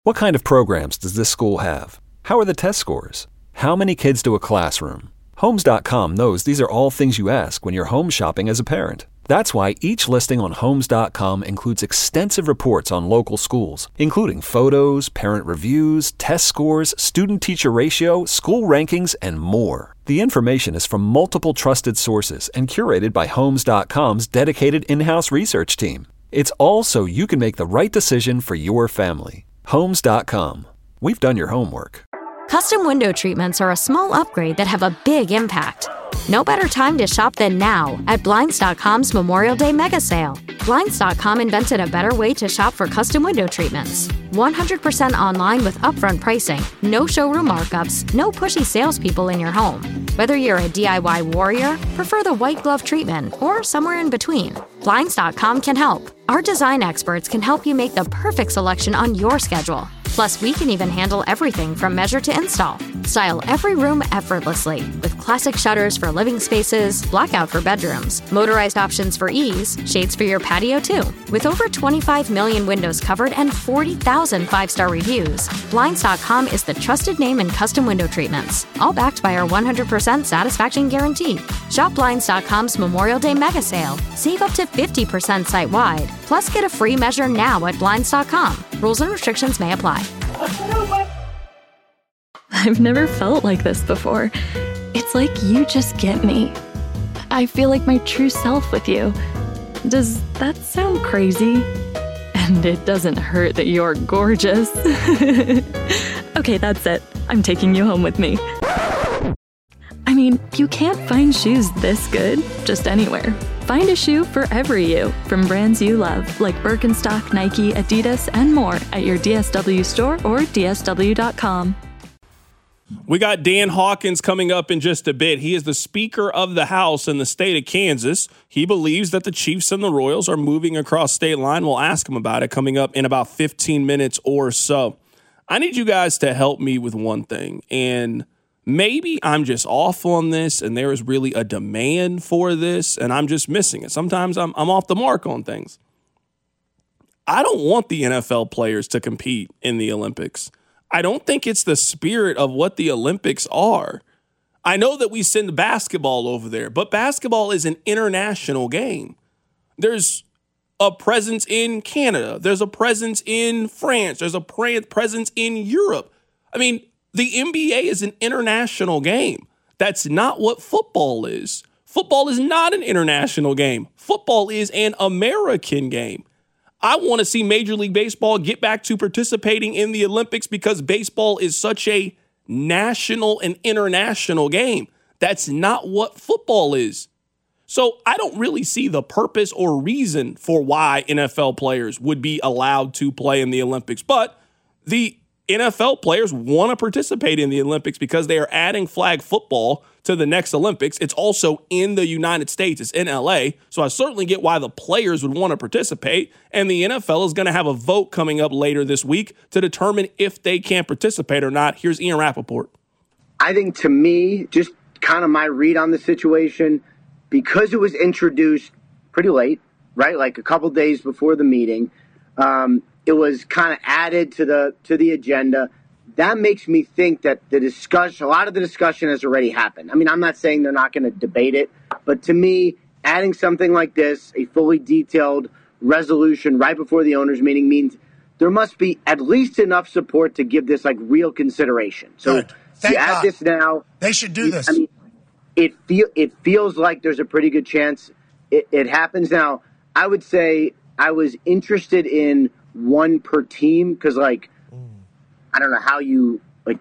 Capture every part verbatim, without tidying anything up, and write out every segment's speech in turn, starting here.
What kind of programs does this school have? How are the test scores? How many kids do a classroom? Homes dot com knows these are all things you ask when you're home shopping as a parent. That's why each listing on Homes dot com includes extensive reports on local schools, including photos, parent reviews, test scores, student-teacher ratio, school rankings, and more. The information is from multiple trusted sources and curated by Homes dot com's dedicated in-house research team. It's all so you can make the right decision for your family. Homes dot com. We've done your homework. Custom window treatments are a small upgrade that have a big impact. No better time to shop than now at Blinds dot com's Memorial Day Mega Sale. Blinds dot com invented a better way to shop for custom window treatments. one hundred percent online with upfront pricing, no showroom markups, no pushy salespeople in your home. Whether you're a D I Y warrior, prefer the white glove treatment, or somewhere in between, Blinds dot com can help. Our design experts can help you make the perfect selection on your schedule. Plus, we can even handle everything from measure to install. Style every room effortlessly with classic shutters for living spaces, blackout for bedrooms, motorized options for ease, shades for your patio too. With over twenty-five million windows covered and forty thousand five-star reviews, Blinds dot com is the trusted name in custom window treatments, all backed by our one hundred percent satisfaction guarantee. Shop Blinds dot com's Memorial Day Mega Sale. Save up to fifty percent site-wide. Plus, get a free measure now at Blinds dot com. Rules and restrictions may apply. I've never felt like this before. It's like you just get me. I feel like my true self with you. Does that sound crazy? And it doesn't hurt that you're gorgeous. Okay, that's it. I'm taking you home with me. I mean, you can't find shoes this good just anywhere. Find a shoe for every you from brands you love, like Birkenstock, Nike, Adidas, and more at your D S W store or D S W dot com. We got Dan Hawkins coming up in just a bit. He is the Speaker of the House in the state of Kansas. He believes that the Chiefs and the Royals are moving across state line. We'll ask him about it coming up in about fifteen minutes or so. I need you guys to help me with one thing, and maybe I'm just off on this and there is really a demand for this and I'm just missing it. Sometimes I'm I'm off the mark on things. I don't want the N F L players to compete in the Olympics. I don't think it's the spirit of what the Olympics are. I know that we send basketball over there, but basketball is an international game. There's a presence in Canada. There's a presence in France. There's a pre- presence in Europe. I mean, the N B A is an international game. That's not what football is. Football is not an international game. Football is an American game. I want to see Major League Baseball get back to participating in the Olympics because baseball is such a national and international game. That's not what football is. So I don't really see the purpose or reason for why N F L players would be allowed to play in the Olympics. But the N F L players want to participate in the Olympics because they are adding flag football to the next Olympics. It's also in the United States. It's in L A. So I certainly get why the players would want to participate. And the N F L is going to have a vote coming up later this week to determine if they can participate or not. Here's Ian Rappaport. I think to me, just kind of my read on the situation, because it was introduced pretty late, right? Like a couple days before the meeting, um, it was kind of added to the to the agenda. That makes me think that the discussion, a lot of the discussion has already happened. I mean, I'm not saying they're not going to debate it, but to me, adding something like this, a fully detailed resolution right before the owners' meeting, means there must be at least enough support to give this like real consideration. So Thank you add God. this now. They should do this. I mean, it feel it feels like there's a pretty good chance it, it happens. Now, I would say I was interested in one per team because, like, I don't know how you, like,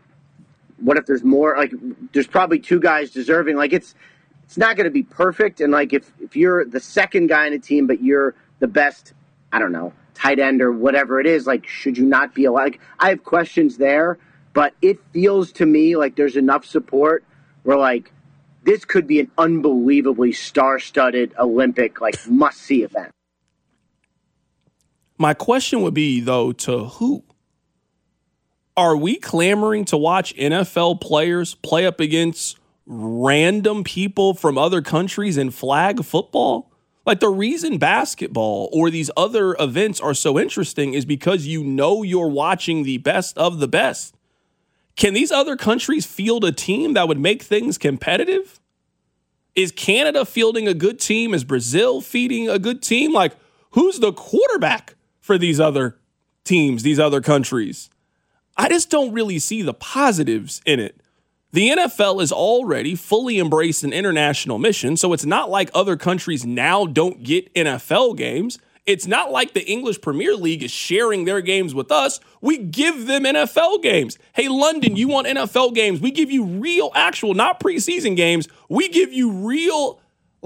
what if there's more? Like, there's probably two guys deserving. Like, it's it's not going to be perfect. And, like, if, if you're the second guy in a team, but you're the best, I don't know, tight end or whatever it is, like, should you not be allowed? Like, I have questions there, but it feels to me like there's enough support where, like, this could be an unbelievably star-studded Olympic, like, must-see event. My question would be, though, to who? Are we clamoring to watch N F L players play up against random people from other countries in flag football? Like, the reason basketball or these other events are so interesting is because you know you're watching the best of the best. Can these other countries field a team that would make things competitive? Is Canada fielding a good team? Is Brazil feeding a good team? Like, who's the quarterback for these other teams, these other countries? I just don't really see the positives in it. The N F L is already fully embraced an international mission, so it's not like other countries now don't get N F L games. It's not like the English Premier League is sharing their games with us. We give them N F L games. Hey, London, you want N F L games? We give you real, actual, not preseason games. We give you real,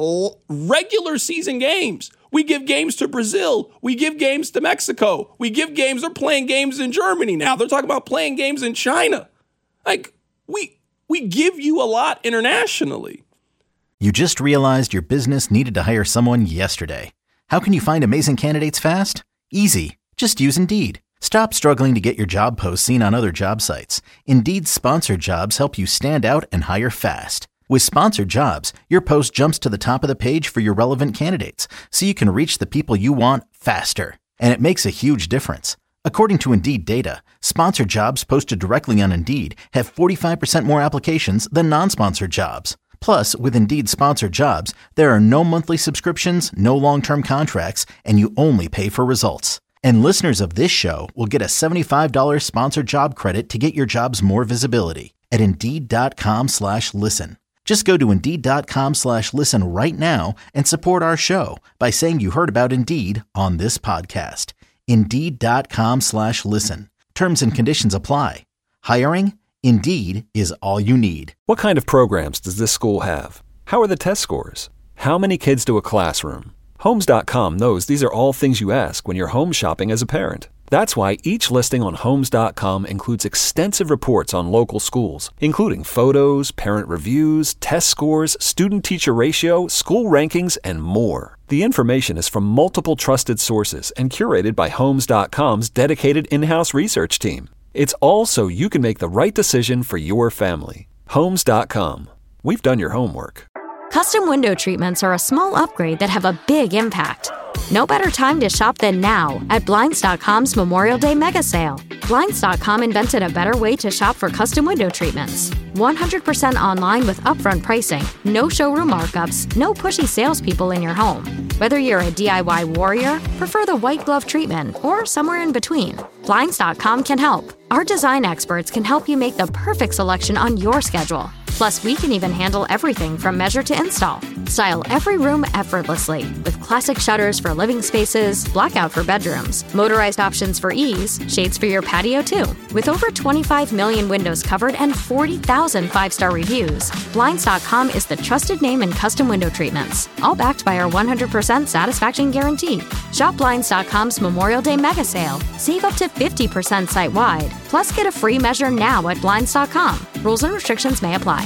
regular season games. We give games to Brazil. We give games to Mexico. We give games. They're playing games in Germany now. They're talking about playing games in China. Like, we... We give you a lot internationally. You just realized your business needed to hire someone yesterday. How can you find amazing candidates fast? Easy. Just use Indeed. Stop struggling to get your job posts seen on other job sites. Indeed's sponsored jobs help you stand out and hire fast. With sponsored jobs, your post jumps to the top of the page for your relevant candidates, so you can reach the people you want faster. And it makes a huge difference. According to Indeed data, sponsored jobs posted directly on Indeed have forty-five percent more applications than non-sponsored jobs. Plus, with Indeed sponsored jobs, there are no monthly subscriptions, no long-term contracts, and you only pay for results. And listeners of this show will get a seventy-five dollars sponsored job credit to get your jobs more visibility at Indeed.com slash listen. Just go to Indeed.com slash listen right now and support our show by saying you heard about Indeed on this podcast. Indeed.com slash listen. Terms and conditions apply. Hiring? Indeed is all you need. What kind of programs does this school have? How are the test scores? How many kids do a classroom? Homes dot com knows these are all things you ask when you're home shopping as a parent. That's why each listing on Homes dot com includes extensive reports on local schools, including photos, parent reviews, test scores, student-teacher ratio, school rankings, and more. The information is from multiple trusted sources and curated by Homes dot com's dedicated in-house research team. It's all so you can make the right decision for your family. Homes dot com. We've done your homework. Custom window treatments are a small upgrade that have a big impact. No better time to shop than now at Blinds dot com's Memorial Day Mega Sale. Blinds dot com invented a better way to shop for custom window treatments. one hundred percent online with upfront pricing, no showroom markups, no pushy salespeople in your home. Whether you're a D I Y warrior, prefer the white glove treatment, or somewhere in between, Blinds dot com can help. Our design experts can help you make the perfect selection on your schedule. Plus, we can even handle everything from measure to install. Style every room effortlessly with classic shutters for living spaces, blackout for bedrooms, motorized options for ease, shades for your patio too. With over twenty-five million windows covered and forty thousand five-star reviews, Blinds dot com is the trusted name in custom window treatments, all backed by our one hundred percent satisfaction guarantee. Shop Blinds dot com's Memorial Day Mega Sale. Save up to fifty percent site-wide. Plus, get a free measure now at Blinds dot com. Rules and restrictions may apply.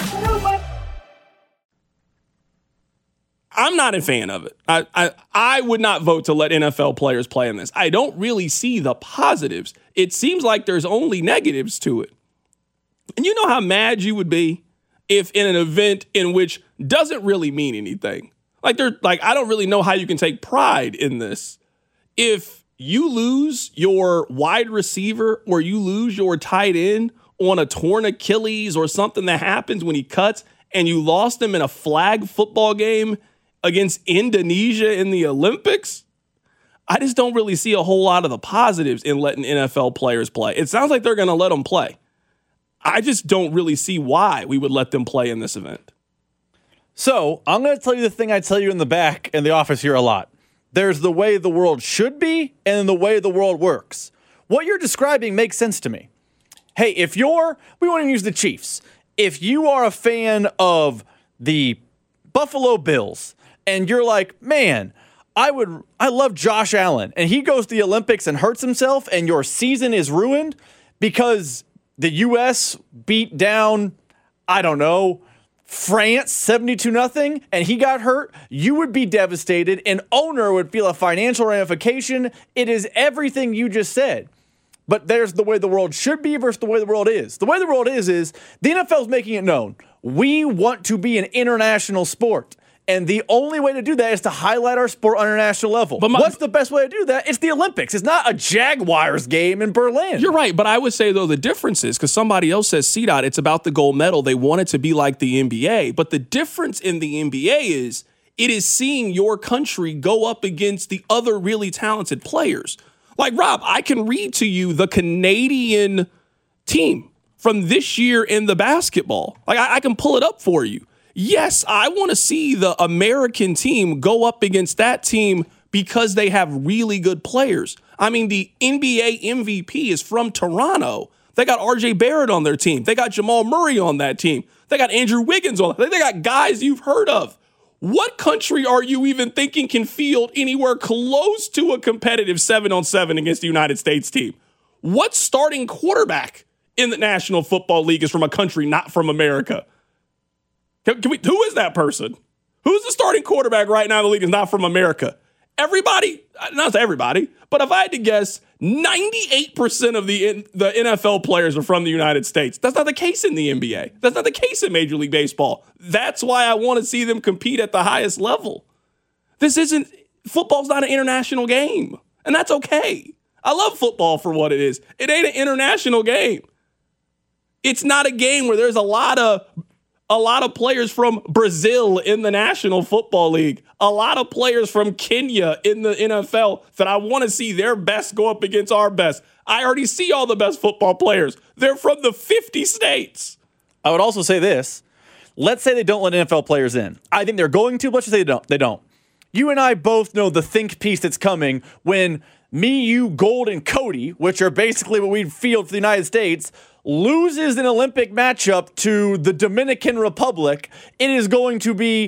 I'm not a fan of it. I, I I would not vote to let N F L players play in this. I don't really see the positives. It seems like there's only negatives to it. And you know how mad you would be if in an event in which doesn't really mean anything. Like they're like I don't really know how you can take pride in this. If you lose your wide receiver or you lose your tight end on a torn Achilles or something that happens when he cuts and you lost him in a flag football game against Indonesia in the Olympics, I just don't really see a whole lot of the positives in letting N F L players play. It sounds like they're going to let them play. I just don't really see why we would let them play in this event. So I'm going to tell you the thing I tell you in the back in the office here a lot. There's the way the world should be and the way the world works. What you're describing makes sense to me. Hey, if you're, we want to use the Chiefs. If you are a fan of the Buffalo Bills and you're like, man, I would, I love Josh Allen and he goes to the Olympics and hurts himself and your season is ruined because the U S beat down, I don't know, France seventy-two nothing and he got hurt, you would be devastated. An owner would feel a financial ramification. It is everything you just said. But there's the way the world should be versus the way the world is. The way the world is, is the N F L is making it known. We want to be an international sport. And the only way to do that is to highlight our sport on an international level. But my, what's the best way to do that? It's the Olympics. It's not a Jaguars game in Berlin. You're right, but I would say, though, the difference is, because somebody else says, C DOT, it's about the gold medal. They want it to be like the N B A. But the difference in the N B A is it is seeing your country go up against the other really talented players. Like, Rob, I can read to you the Canadian team from this year in the basketball. Like, I, I can pull it up for you. Yes, I want to see the American team go up against that team because they have really good players. I mean, the N B A M V P is from Toronto. They got R J Barrett on their team. They got Jamal Murray on that team. They got Andrew Wiggins on. They got guys you've heard of. What country are you even thinking can field anywhere close to a competitive seven on seven against the United States team? What starting quarterback in the National Football League is from a country not from America? Can, can we, who is that person? Who's the starting quarterback right now in the league is not from America? Everybody, not everybody, but if I had to guess, ninety-eight percent of the, the N F L players are from the United States. That's not the case in the N B A. That's not the case in Major League Baseball. That's why I want to see them compete at the highest level. This isn't, football's not an international game, and that's okay. I love football for what it is. It ain't an international game. It's not a game where there's a lot of A lot of players from Brazil in the National Football League. A lot of players from Kenya in the N F L that I want to see their best go up against our best. I already see all the best football players. They're from the fifty states. I would also say this. Let's say they don't let N F L players in. I think they're going to, but let's just say they don't. They don't. You and I both know the think piece that's coming when me, you, Gold, and Cody, which are basically what we'd field for the United States, loses an Olympic matchup to the Dominican Republic. It is going to be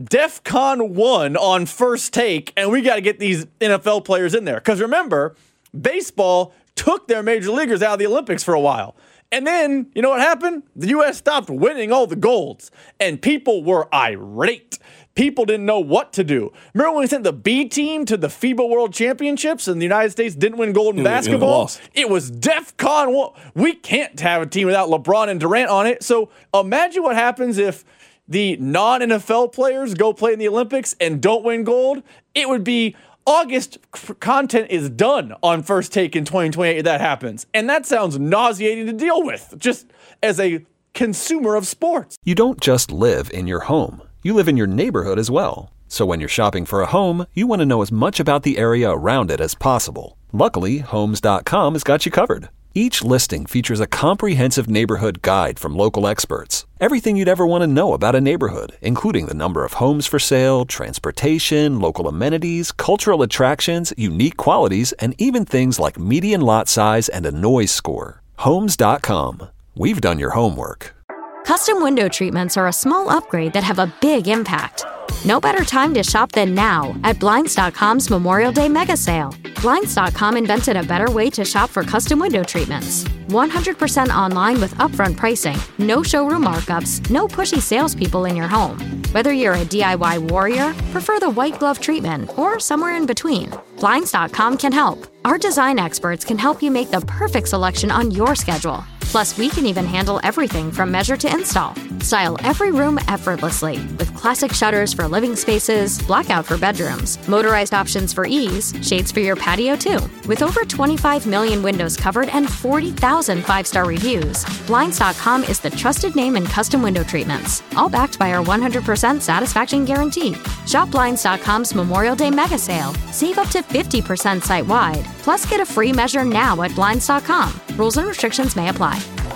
DEFCON one on First Take, and we got to get these N F L players in there. Because remember, baseball took their major leaguers out of the Olympics for a while. And then, you know what happened? The U S stopped winning all the golds, and people were irate. People didn't know what to do. Remember when we sent the B team to the FIBA World Championships and the United States didn't win gold in basketball? It was DEFCON one. We can't have a team without LeBron and Durant on it. So imagine what happens if the non-N F L players go play in the Olympics and don't win gold. It would be August content is done on First Take in twenty twenty-eight if that happens. And that sounds nauseating to deal with, just as a consumer of sports. You don't just live in your home. You live in your neighborhood as well. So when you're shopping for a home, you want to know as much about the area around it as possible. Luckily, Homes dot com has got you covered. Each listing features a comprehensive neighborhood guide from local experts. Everything you'd ever want to know about a neighborhood, including the number of homes for sale, transportation, local amenities, cultural attractions, unique qualities, and even things like median lot size and a noise score. Homes dot com. We've done your homework. Custom window treatments are a small upgrade that have a big impact. No better time to shop than now at Blinds dot com's Memorial Day Mega Sale. Blinds dot com invented a better way to shop for custom window treatments. one hundred percent online with upfront pricing, no showroom markups, no pushy salespeople in your home. Whether you're a D I Y warrior, prefer the white glove treatment, or somewhere in between, Blinds dot com can help. Our design experts can help you make the perfect selection on your schedule. Plus, we can even handle everything from measure to install. Style every room effortlessly with classic shutters for living spaces, blackout for bedrooms, motorized options for ease, shades for your patio too. With over twenty-five million windows covered and forty thousand five-star reviews, Blinds dot com is the trusted name in custom window treatments, all backed by our one hundred percent satisfaction guarantee. Shop Blinds dot com's Memorial Day Mega Sale. Save up to fifty percent site-wide. Plus, get a free measure now at Blinds dot com. Rules and restrictions may apply.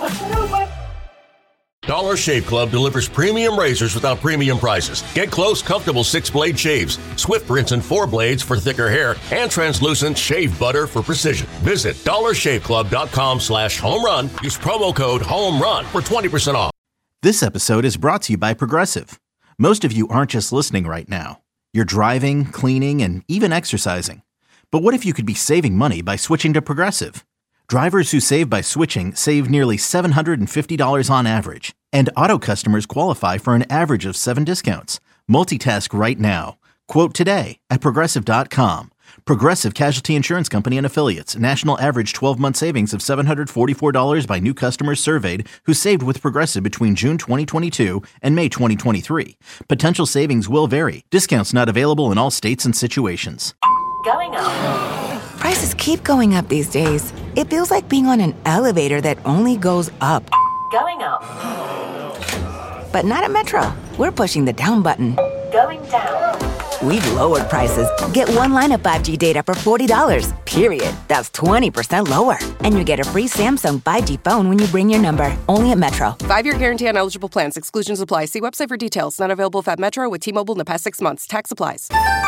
Dollar Shave Club delivers premium razors without premium prices. Get close, comfortable six-blade shaves, swift rinse and four blades for thicker hair, and translucent shave butter for precision. Visit dollar shave club dot com slash home run. Use promo code HOMERUN for twenty percent off. This episode is brought to you by Progressive. Most of you aren't just listening right now. You're driving, cleaning, and even exercising. But what if you could be saving money by switching to Progressive? Drivers who save by switching save nearly seven hundred fifty dollars on average, and auto customers qualify for an average of seven discounts. Multitask right now. Quote today at Progressive dot com. Progressive Casualty Insurance Company and Affiliates. National average twelve-month savings of seven hundred forty-four dollars by new customers surveyed who saved with Progressive between June twenty twenty-two and May twenty twenty-three. Potential savings will vary. Discounts not available in all states and situations. Going up. Prices keep going up these days. It feels like being on an elevator that only goes up. Going up. But not at Metro. We're pushing the down button. Going down. We've lowered prices. Get one line of five G data for forty dollars, period. That's twenty percent lower. And you get a free Samsung five G phone when you bring your number. Only at Metro. Five-year guarantee on eligible plans. Exclusions apply. See website for details. Not available at Metro with T-Mobile in the past six months. Tax applies.